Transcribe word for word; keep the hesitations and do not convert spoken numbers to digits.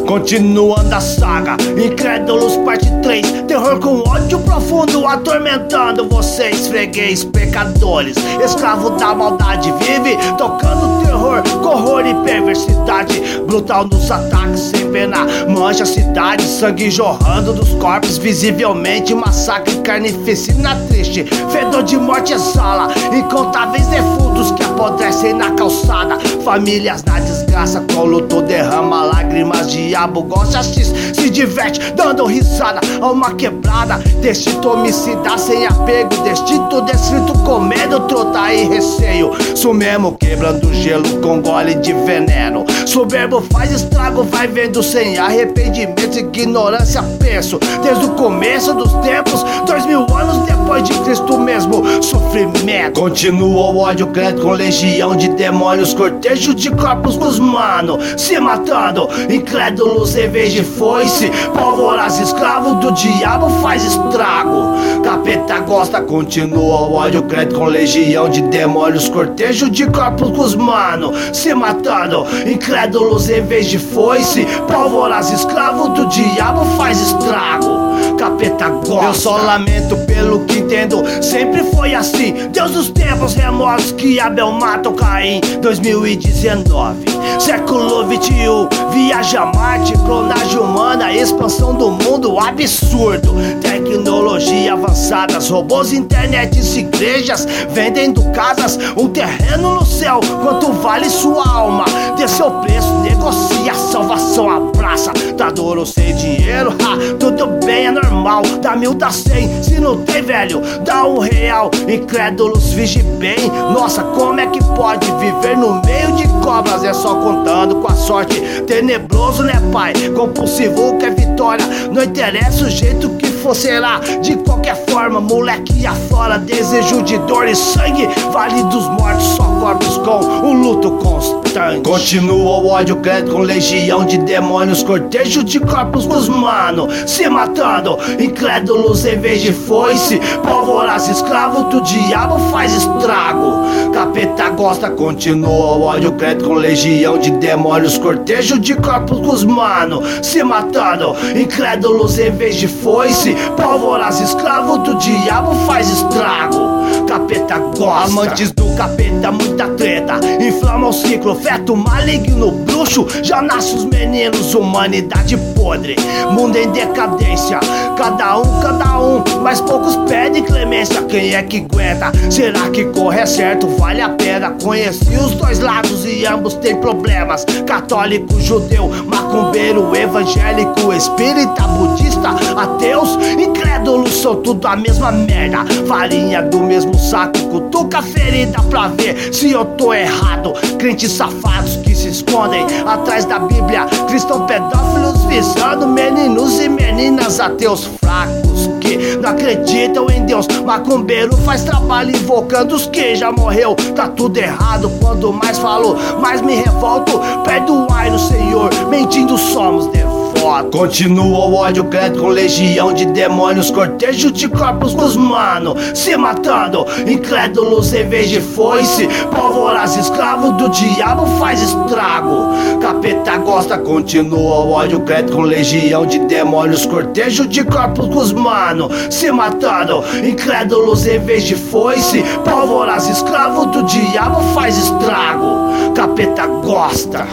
Continuando a saga, Incrédulos parte três. Terror com ódio profundo atormentando vocês, freguês, pecadores. Escravo da maldade vive tocando terror, horror e perversidade. Brutal nos ataques, sem pena, mancha a cidade. Sangue jorrando dos corpos, visivelmente massacre, carnificina triste. Fedor de morte exala, incontáveis defuntos que apodrecem na calçada. Famílias na desgraça, com luto derrama lágrimas. Diabo gosta X, se diverte dando risada. Alma quebrada, destito homicida sem apego. Destito descrito com medo, trota e receio. Sumemo quebrando gelo com gole de veneno. Soberbo faz estrago, vai vendo sem arrependimento. Ignorância penso, desde o começo dos tempos. Dois mil anos depois de Cristo mesmo, sofrimento. Continua o ódio credo com legião de demônios. Cortejo de corpos dos mano se matando. Incrédulos em vez de foice. Pólvoras escravo do diabo faz estrago. Capeta gosta, continua o ódio credo com legião de demônios. Cortejo de corpos dos mano se matando. Incrédulos em vez de foice. Pólvoras escravo do diabo faz estrago. Capeta gosta. Eu só lamento pelo que entendo, sempre foi assim. Deus dos tempos remorsos que Abel mata o Caim. Dois mil e dezenove, século vinte e um. Viaja a Marte, clonagem humana, expansão do mundo absurdo. Tecnologia avançadas, robôs, internets, igrejas vendendo casas, um terreno no céu. Quanto vale sua alma? Dê seu preço, negocia, salvação abraça. Tá dor ou sem dinheiro? Ha, tudo bem, é normal. Dá mil, dá cem, se não tem velho, dá um real. Incrédulos, vige bem. Nossa, como é que pode viver no meio de cobras? É só contando com a sorte. Tenebroso, né, pai? Compulsivo que é vitória. Não interessa o jeito que for, será de qualquer forma. Moleque afora, desejo de dor e sangue. Vale dos mortos, só corpos com um luto constante. Continua o ódio credo com legião de demônios. Cortejo de corpos dos mano se matando. Incrédulos em vez de foice. Pólvoras escravo do diabo faz estrago. Capeta gosta, continua o ódio credo com legião de demônios. Cortejo de corpos dos mano se matando. Incrédulos em vez de foice. Pólvoras escravo do diabo faz estrago. Capeta gosta. Amantes do capeta, muita treta. Inflama o ciclo, feto maligno, bruxo. Já nasce os meninos, humanidade podre. Mundo em decadência, cada um, cada um. Mas poucos pedem clemência, quem é que aguenta? Será que correr certo vale a pena? Conheci os dois lados e ambos têm problemas. Católico, judeu, macumbeiro, evangélico, espírita, budista, ateus, incrédulos, são tudo a mesma merda. Farinha do mesmo saco, cutuca a ferida pra ver se eu tô errado. Crentes safados que se escondem atrás da Bíblia. Cristão pedófilos visando meninos e meninas, ateus fracos que não acreditam em Deus. Macumbeiro faz trabalho invocando os que já morreu. Tá tudo errado, quando mais falo, mais me revolto. Perdoai no Senhor, mentindo somos devotos. Continua o ódio credo com legião de demônios. Cortejo de corpos dos mano se matando. Incrédulos em vez de foice. Pólvoras escravo do diabo faz estrago. Capeta gosta, continua o ódio credo com legião de demônios. Cortejo de corpos dos mano se matando. Incrédulos em vez de foice. Pólvoras escravo do diabo faz estrago. Capeta gosta.